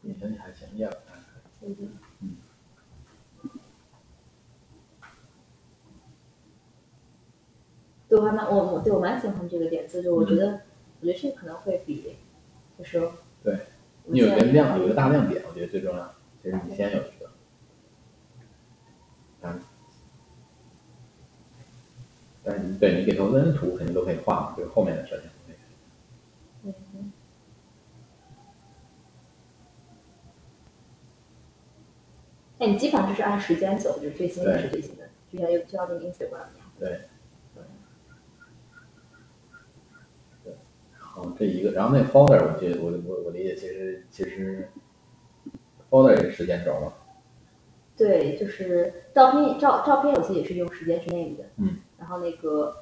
运行还行，业务还可以。 对我蛮喜欢这个点子，就我觉得这个可能会比就是对你有一个亮，有一个大亮点，我觉得最重要。其实你先有一个，但是对你给投资人图肯定都可以画嘛，就是后面的事情。 哎，你基本上就是按时间走，就是最新的是最新的，就像那个 Instagram 一样。 对。然后这一个，然后那个 folder 我记得我理解其实 folder 也是时间轴嘛。 对，就是照片有些也是用时间去内的， 嗯， 然后那个